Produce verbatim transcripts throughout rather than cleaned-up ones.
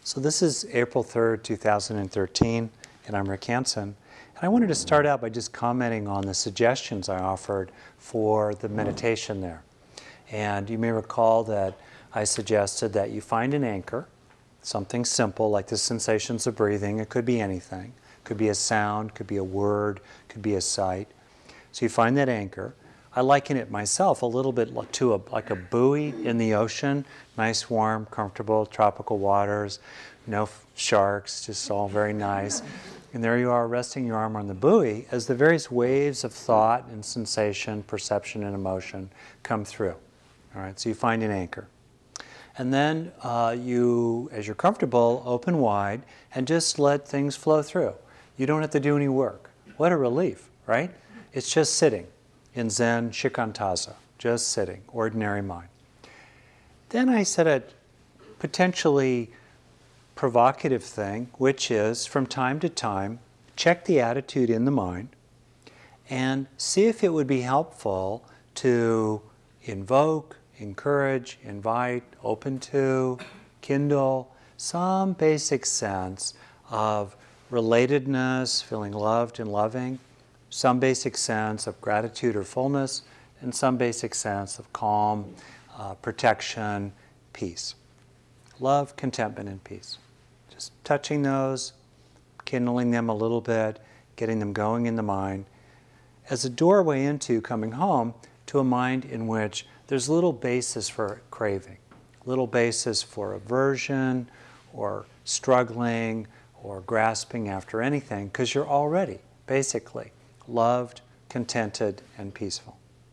So this is April third, two thousand thirteen, and I'm Rick Hansen. And I wanted to start out by just commenting on the suggestions I offered for the meditation there. And you may recall that I suggested that you find an anchor, something simple like the sensations of breathing. It could be anything. It could be a sound, could be a word, could be a sight. So you find that anchor. I liken it myself a little bit to a, like a buoy in the ocean, nice, warm, comfortable, tropical waters, no f- sharks, just all very nice. And there you are resting your arm on the buoy as the various waves of thought and sensation, perception and emotion come through. All right, so you find an anchor. And then uh, you, as you're comfortable, open wide and just let things flow through. You don't have to do any work. What a relief, right? It's just sitting in Zen Shikantaza, just sitting, ordinary mind. Then I said a potentially provocative thing, which is from time to time, check the attitude in the mind and see if it would be helpful to invoke, encourage, invite, open to, kindle some basic sense of relatedness, feeling loved and loving, some basic sense of gratitude or fullness, and some basic sense of calm, uh, protection, peace. Love, contentment, and peace. Just touching those, kindling them a little bit, getting them going in the mind, as a doorway into coming home to a mind in which there's little basis for craving, little basis for aversion or struggling or grasping after anything, because you're already, basically, loved, contented, and peaceful.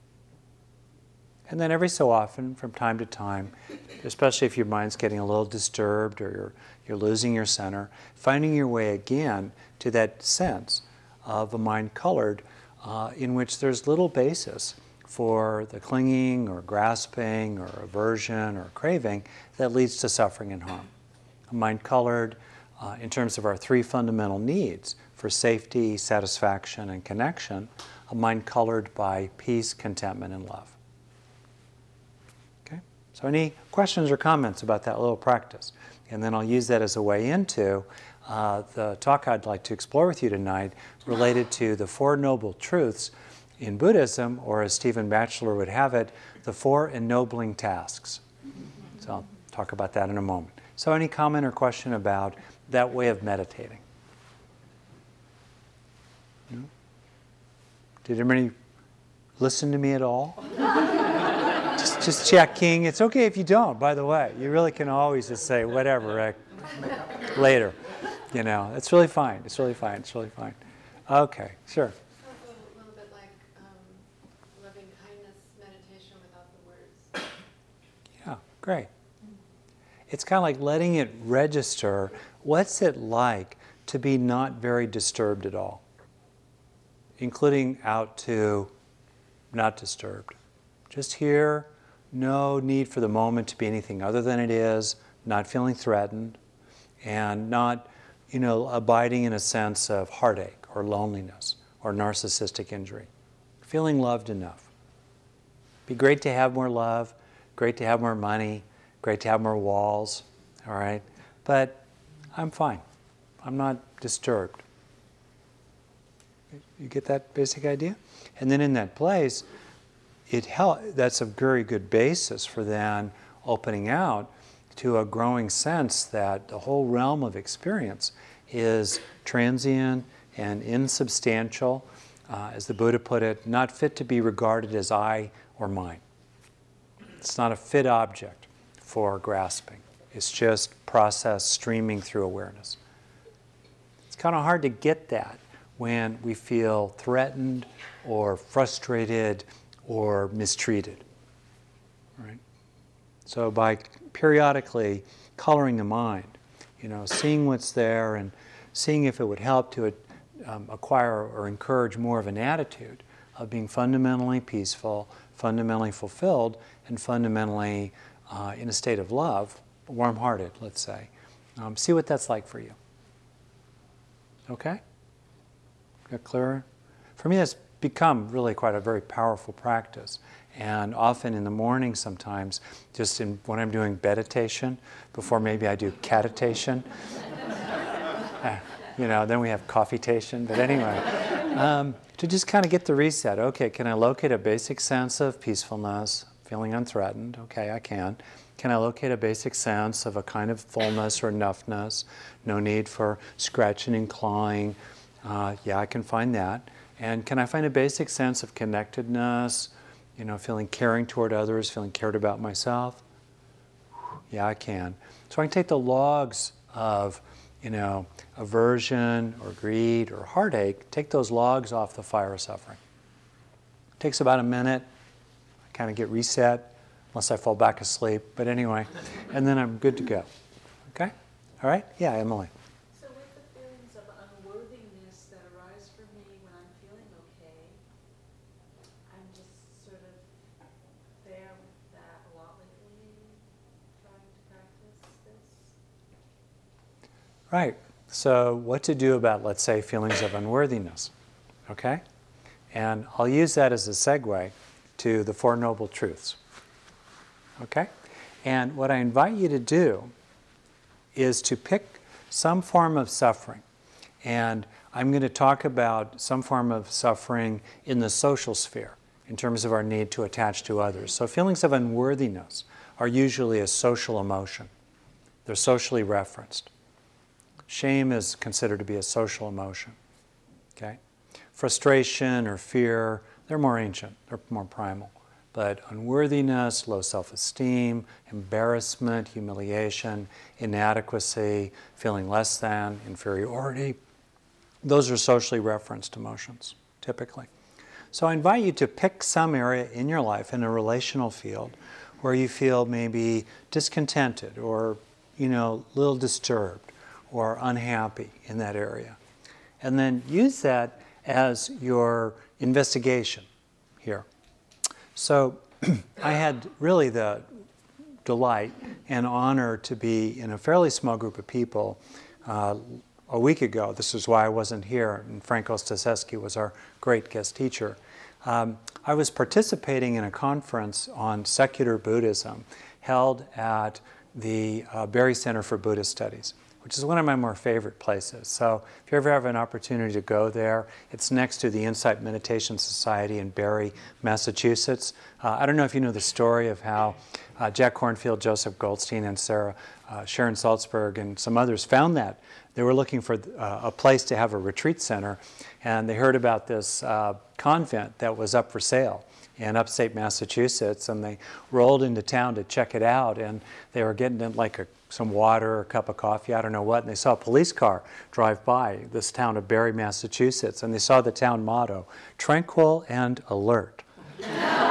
And then every so often, from time to time, especially if your mind's getting a little disturbed or you're, you're losing your center, finding your way again to that sense of a mind colored uh, in which there's little basis for the clinging or grasping or aversion or craving that leads to suffering and harm. A mind colored uh, in terms of our three fundamental needs for safety, satisfaction, and connection, a mind colored by peace, contentment, and love. Okay? So any questions or comments about that little practice? And then I'll use that as a way into uh, the talk I'd like to explore with you tonight related to the Four Noble Truths in Buddhism, or as Stephen Batchelor would have it, the Four Ennobling Tasks. So I'll talk about that in a moment. So any comment or question about that way of meditating? No? Did anybody listen to me at all? just, just checking. It's okay if you don't, by the way. You really can always just say, whatever, Rick, later. You know, it's really fine. It's really fine. It's really fine. Okay, sure. Also a little bit like um, loving kindness meditation without the words. Yeah, great. It's kind of like letting it register. What's it like to be not very disturbed at all? Including out to not disturbed. Just here, no need for the moment to be anything other than it is, not feeling threatened, and not, you know, abiding in a sense of heartache or loneliness or narcissistic injury. Feeling loved enough. Be great to have more love, great to have more money, great to have more walls, all right? But I'm fine. I'm not disturbed. You get that basic idea? And then in that place, it hel- that's a very good basis for then opening out to a growing sense that the whole realm of experience is transient and insubstantial, uh, as the Buddha put it, not fit to be regarded as I or mine. It's not a fit object for grasping. It's just process streaming through awareness. It's kind of hard to get that when we feel threatened or frustrated or mistreated. Right? So by periodically coloring the mind, you know, seeing what's there and seeing if it would help to um, acquire or encourage more of an attitude of being fundamentally peaceful, fundamentally fulfilled, and fundamentally uh, in a state of love, warm-hearted, let's say. Um, see what that's like for you. Okay? Got clearer? For me, that's become really quite a very powerful practice. And often in the morning sometimes, just in, when I'm doing meditation, before maybe I do catitation, uh, you know, then we have coffeetation, but anyway, um, to just kind of get the reset. Okay, can I locate a basic sense of peacefulness, feeling unthreatened? Okay, I can. Can I locate a basic sense of a kind of fullness or enoughness? No need for scratching and clawing. Uh, yeah, I can find that. And can I find a basic sense of connectedness, you know, feeling caring toward others, feeling cared about myself? Yeah, I can. So I can take the logs of, you know, aversion or greed or heartache, take those logs off the fire of suffering. It takes about a minute. I kind of get reset, unless I fall back asleep. But anyway, and then I'm good to go. Okay? All right? Yeah, Emily. So with the feelings of unworthiness that arise for me when I'm feeling okay, I'm just sort of there with that a lot lately, trying to practice this. Right. So what to do about, let's say, feelings of unworthiness. Okay? And I'll use that as a segue to the Four Noble Truths. Okay? And what I invite you to do is to pick some form of suffering. And I'm going to talk about some form of suffering in the social sphere, in terms of our need to attach to others. So feelings of unworthiness are usually a social emotion. They're socially referenced. Shame is considered to be a social emotion. Okay? Frustration or fear, they're more ancient, they're more primal. But unworthiness, low self-esteem, embarrassment, humiliation, inadequacy, feeling less than, inferiority, those are socially referenced emotions, typically. So I invite you to pick some area in your life, in a relational field, where you feel maybe discontented or, you know, a little disturbed or unhappy in that area. And then use that as your investigation here. So I had really the delight and honor to be in a fairly small group of people uh, a week ago. This is why I wasn't here, and Frank Ostaseski was our great guest teacher. Um, I was participating in a conference on secular Buddhism held at the uh, Barry Center for Buddhist Studies, which is one of my more favorite places. So if you ever have an opportunity to go there, it's next to the Insight Meditation Society in Barry, Massachusetts. Uh, I don't know if you know the story of how uh, Jack Kornfield, Joseph Goldstein, and Sarah uh, Sharon Salzberg and some others found that. They were looking for uh, a place to have a retreat center, and they heard about this uh, convent that was up for sale in upstate Massachusetts, and they rolled into town to check it out, and they were getting in like a some water or a cup of coffee, I don't know what, and they saw a police car drive by this town of Barry, Massachusetts, and they saw the town motto, tranquil and alert. And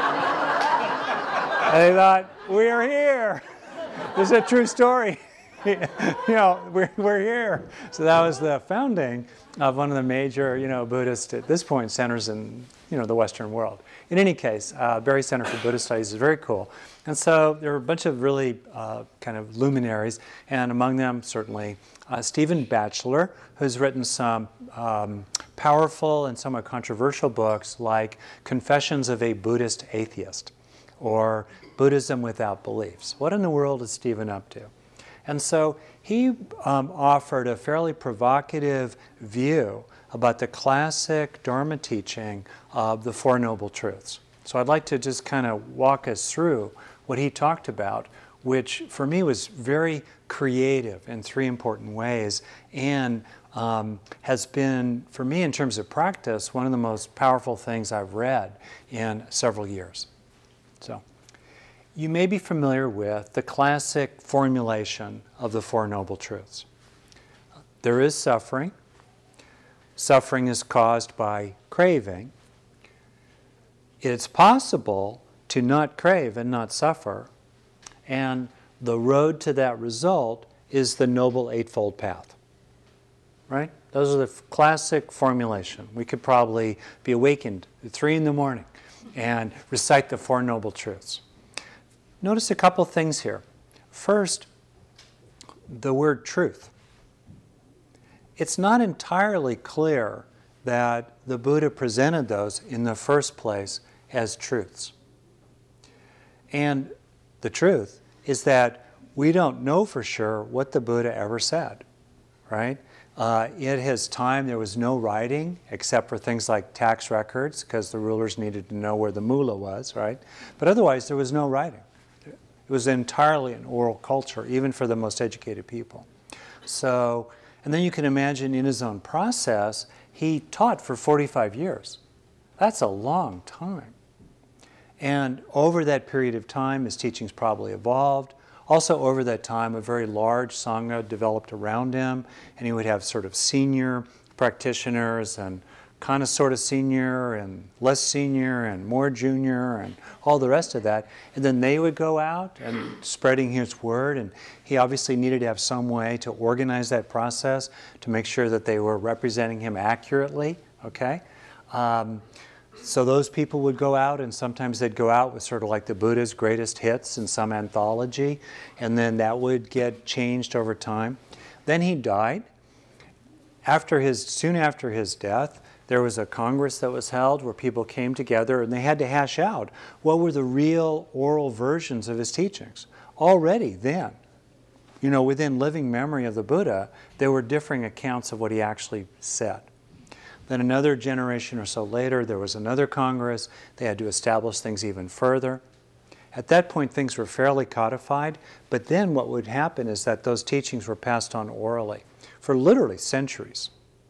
they thought, we're here. This is a true story. You know, we're, we're here. So that was the founding of one of the major, you know, Buddhist, at this point, centers in, you know, the Western world. In any case, uh, Barry Center for Buddhist Studies is very cool. And so there are a bunch of really uh, kind of luminaries, and among them, certainly, uh, Stephen Batchelor, who's written some um, powerful and somewhat controversial books like Confessions of a Buddhist Atheist, or Buddhism Without Beliefs. What in the world is Stephen up to? And so he um, offered a fairly provocative view about the classic Dharma teaching of the Four Noble Truths. So I'd like to just kind of walk us through what he talked about, which for me was very creative in three important ways, and um, has been, for me in terms of practice, one of the most powerful things I've read in several years. So you may be familiar with the classic formulation of the Four Noble Truths. There is suffering. Suffering is caused by craving. It's possible to not crave and not suffer, and the road to that result is the Noble Eightfold Path. Right? Those are the classic formulation. We could probably be awakened at three in the morning and recite the Four Noble Truths. Notice a couple things here. First, the word truth. It's not entirely clear that the Buddha presented those in the first place as truths. And the truth is that we don't know for sure what the Buddha ever said, right? Uh, in his time, there was no writing except for things like tax records, because the rulers needed to know where the mullah was, right? But otherwise, there was no writing. It was entirely an oral culture, even for the most educated people. So, and then you can imagine in his own process, he taught for forty-five years. That's a long time. And over that period of time, his teachings probably evolved. Also, over that time, a very large Sangha developed around him, and he would have sort of senior practitioners and kind of sort of senior and less senior and more junior and all the rest of that. And then they would go out and spreading his word, and he obviously needed to have some way to organize that process to make sure that they were representing him accurately, okay? Um, So those people would go out, and sometimes they'd go out with sort of like the Buddha's greatest hits in some anthology, and then that would get changed over time. Then he died. After his, soon after his death, there was a congress that was held where people came together, and they had to hash out what were the real oral versions of his teachings. Already then, you know, within living memory of the Buddha, there were differing accounts of what he actually said. Then another generation or so later, there was another Congress. They had to establish things even further. At that point, things were fairly codified, but then what would happen is that those teachings were passed on orally for literally centuries,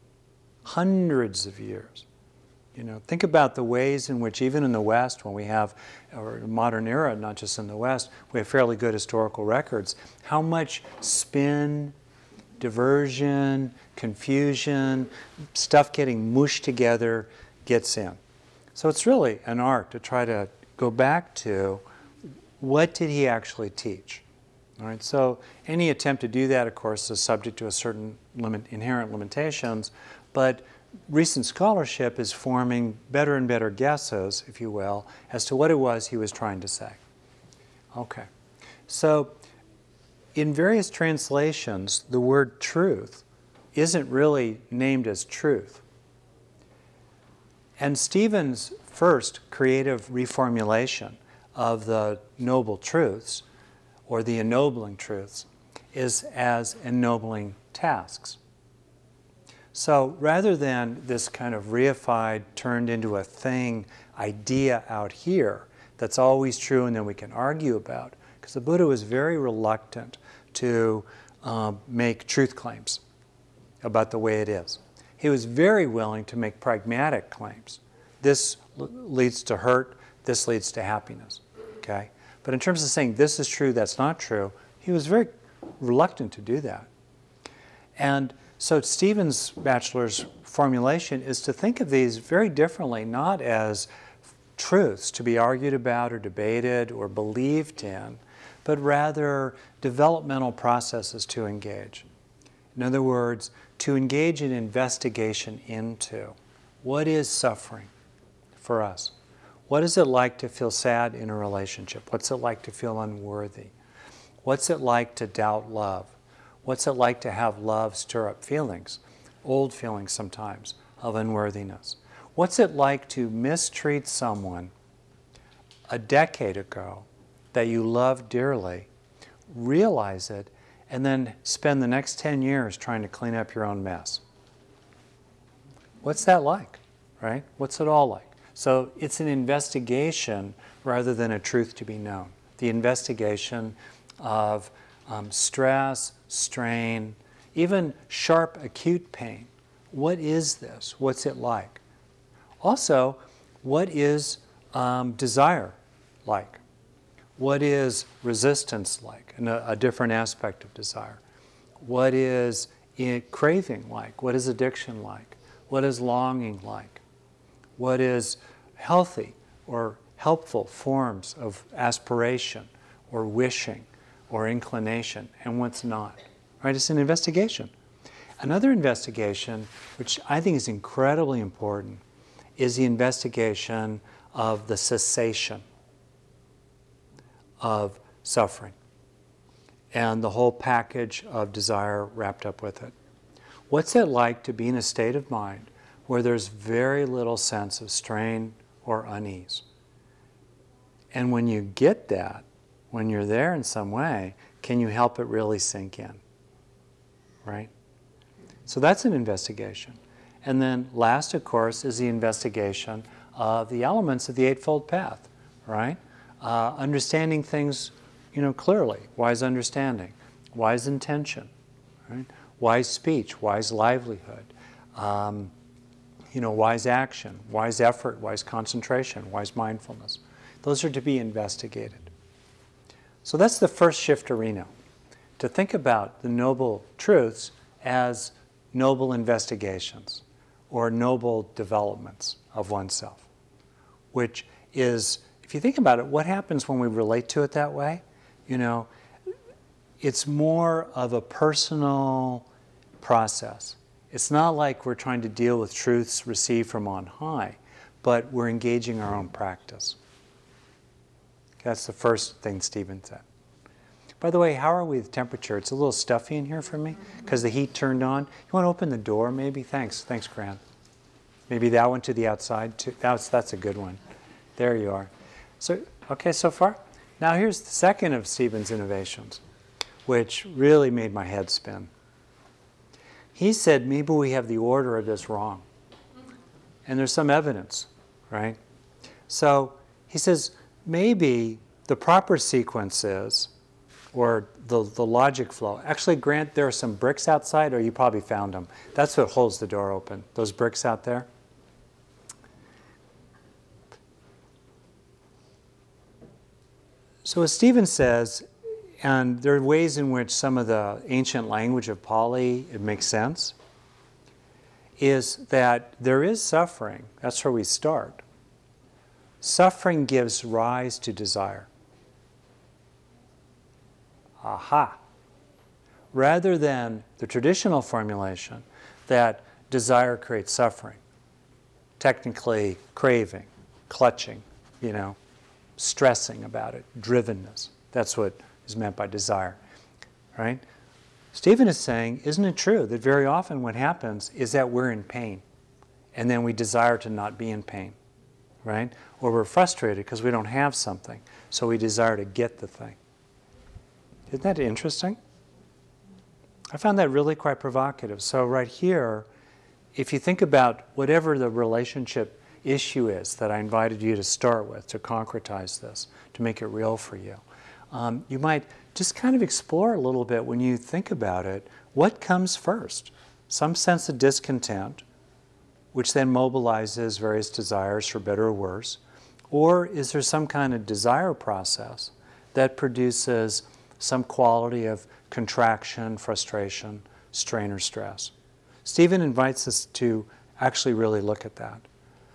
hundreds of years. You know, think about the ways in which even in the West, when we have, or modern era, not just in the West, we have fairly good historical records, how much spin, diversion, confusion, stuff getting mushed together gets in. So it's really an art to try to go back to what did he actually teach. All right, so any attempt to do that, of course, is subject to a certain limit, inherent limitations, but recent scholarship is forming better and better guesses, if you will, as to what it was he was trying to say. Okay, so in various translations, the word truth isn't really named as truth. And Stephen's first creative reformulation of the noble truths, or the ennobling truths, is as ennobling tasks. So rather than this kind of reified, turned into a thing idea out here that's always true and then we can argue about, because the Buddha was very reluctant to um, make truth claims about the way it is. He was very willing to make pragmatic claims. This l- leads to hurt, this leads to happiness, okay? But in terms of saying this is true, that's not true, he was very reluctant to do that. And so Stephen's bachelor's formulation is to think of these very differently, not as truths to be argued about or debated or believed in, but rather developmental processes to engage. In other words, to engage in investigation into what is suffering for us. What is it like to feel sad in a relationship? What's it like to feel unworthy? What's it like to doubt love? What's it like to have love stir up feelings, old feelings sometimes, of unworthiness? What's it like to mistreat someone a decade ago that you love dearly, realize it, and then spend the next ten years trying to clean up your own mess? What's that like, right? What's it all like? So it's an investigation rather than a truth to be known. The investigation of um, stress, strain, even sharp, acute pain. What is this? What's it like? Also, what is um, desire like? What is resistance like? And a, a different aspect of desire. What is it, craving like? What is addiction like? What is longing like? What is healthy or helpful forms of aspiration or wishing or inclination, and what's not? Right? It's an investigation. Another investigation, which I think is incredibly important, is the investigation of the cessation of suffering and the whole package of desire wrapped up with it. What's it like to be in a state of mind where there's very little sense of strain or unease? And when you get that, when you're there in some way, can you help it really sink in? Right? So that's an investigation. And then last, of course, is the investigation of the elements of the Eightfold Path, right? Uh, understanding things, you know, clearly. Wise understanding, wise intention, right? Wise speech, wise livelihood, um, you know, wise action, wise effort, wise concentration, wise mindfulness. Those are to be investigated. So that's the first shift arena, to think about the noble truths as noble investigations or noble developments of oneself, which is, if you think about it, what happens when we relate to it that way? You know, it's more of a personal process. It's not like we're trying to deal with truths received from on high, but we're engaging our own practice. That's the first thing Stephen said. By the way, how are we with temperature? It's a little stuffy in here for me because the heat turned on. You want to open the door maybe? Thanks. Thanks, Grant. Maybe that one to the outside too. That's, that's a good one. There you are. So, okay, so far? Now here's the second of Stephen's innovations, which really made my head spin. He said maybe we have the order of this wrong. And there's some evidence, right? So he says maybe the proper sequence is, or the, the logic flow. Actually, Grant, there are some bricks outside, or you probably found them. That's what holds the door open, those bricks out there. So as Stephen says, and there are ways in which some of the ancient language of Pali, it makes sense, is that there is suffering. That's where we start. Suffering gives rise to desire. Aha. Rather than the traditional formulation that desire creates suffering. Technically, craving, clutching, you know, stressing about it, drivenness. That's what is meant by desire, right? Stephen is saying, isn't it true that very often what happens is that we're in pain and then we desire to not be in pain, right? Or we're frustrated because we don't have something, so we desire to get the thing. Isn't that interesting? I found that really quite provocative. So right here, if you think about whatever the relationship issue is that I invited you to start with, to concretize this, to make it real for you, um, you might just kind of explore a little bit when you think about it, what comes first? Some sense of discontent, which then mobilizes various desires for better or worse, or is there some kind of desire process that produces some quality of contraction, frustration, strain, or stress? Stephen invites us to actually really look at that.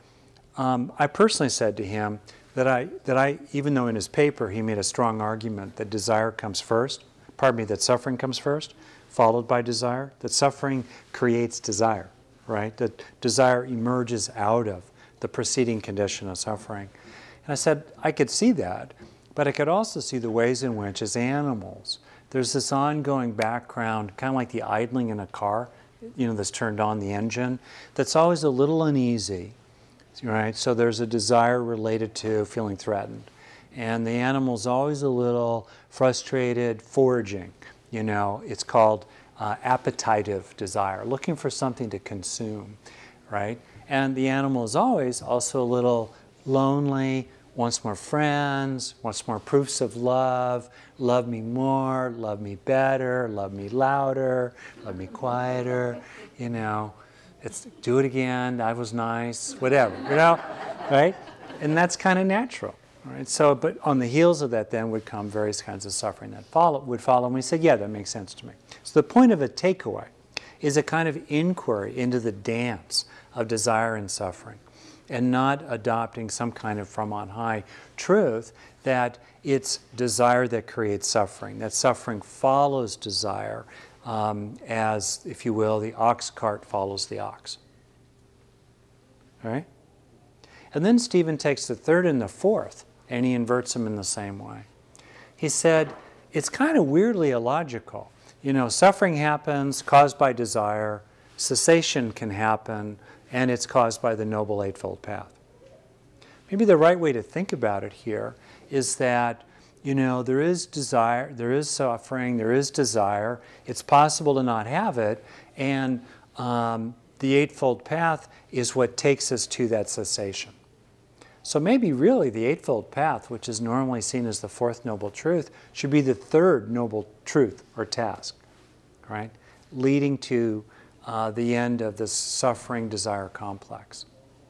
Um, I personally said to him that I, that I, even though in his paper he made a strong argument that desire comes first, pardon me, that suffering comes first, followed by desire, that suffering creates desire, right? That desire emerges out of the preceding condition of suffering. And I said, I could see that, but I could also see the ways in which, as animals, there's this ongoing background, kind of like the idling in a car, you know, that's turned on the engine, that's always a little uneasy, right? So there's a desire related to feeling threatened. And the animal's always a little frustrated, foraging, you know, it's called uh, appetitive desire, looking for something to consume, right? And the animal is always also a little lonely, wants more friends, wants more proofs of love, love me more, love me better, love me louder, love me quieter, you know, it's do it again, I was nice, whatever, you know, right? And that's kind of natural, right? So, but on the heels of that then would come various kinds of suffering that follow, would follow, and we said, yeah, that makes sense to me. So the point of a takeaway is a kind of inquiry into the dance of desire and suffering, and not adopting some kind of from on high truth that it's desire that creates suffering, that suffering follows desire, um, as, if you will, the ox cart follows the ox. All right? And then Stephen takes the third and the fourth, and he inverts them in the same way. He said, it's kind of weirdly illogical. You know, suffering happens caused by desire, cessation can happen, and it's caused by the Noble Eightfold Path. Maybe the right way to think about it here is that, you know, there is desire, there is suffering, there is desire. It's possible to not have it, and um, the Eightfold Path is what takes us to that cessation. So maybe really the Eightfold Path, which is normally seen as the fourth noble truth, should be the third noble truth or task, right? Leading to uh, the end of this suffering desire complex.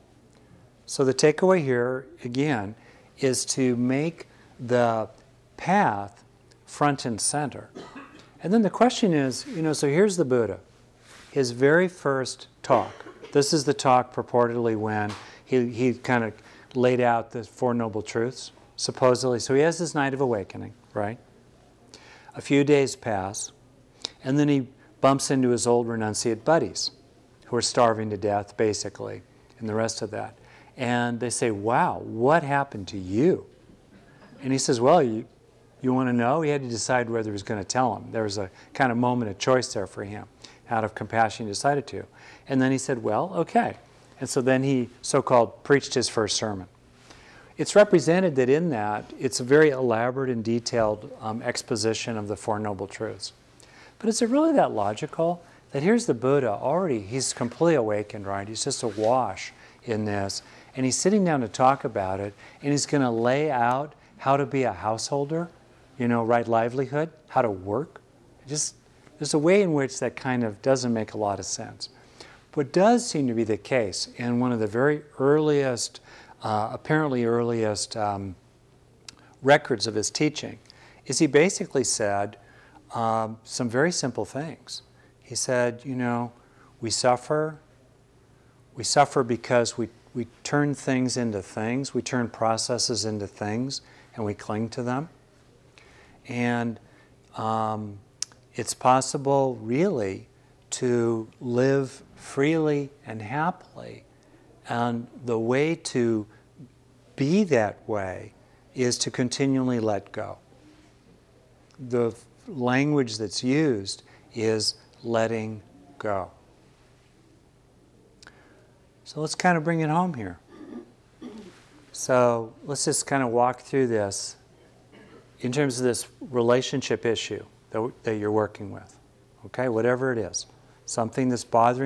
So the takeaway here, again, is to make the path front and center. And then the question is, you know, so here's the Buddha. His very first talk. This is the talk purportedly when he, he kind of laid out the Four Noble Truths, supposedly. So he has this night of awakening, right? A few days pass, and then he bumps into his old renunciate buddies who are starving to death, basically, and the rest of that. And they say, wow, what happened to you? And he says, well, you, you want to know? He had to decide whether he was going to tell them. There was a kind of moment of choice there for him. Out of compassion, he decided to. And then he said, well, okay. And so then he so-called preached his first sermon. It's represented that in that, it's a very elaborate and detailed um, exposition of the Four Noble Truths. But is it really that logical? That here's the Buddha already, he's completely awakened, right? He's just awash in this. And he's sitting down to talk about it, and he's going to lay out how to be a householder, you know, right livelihood, how to work. Just, there's a way in which that kind of doesn't make a lot of sense. What does seem to be the case in one of the very earliest, uh, apparently earliest um, records of his teaching is he basically said um, some very simple things. He said, you know, we suffer. We suffer because we, we turn things into things. We turn processes into things, and we cling to them. And um, it's possible, really, to live freely and happily. And the way to be that way is to continually let go. The language that's used is letting go. So let's kind of bring it home here. So let's just kind of walk through this in terms of this relationship issue that, that you're working with. Okay, whatever it is. Something that's bothering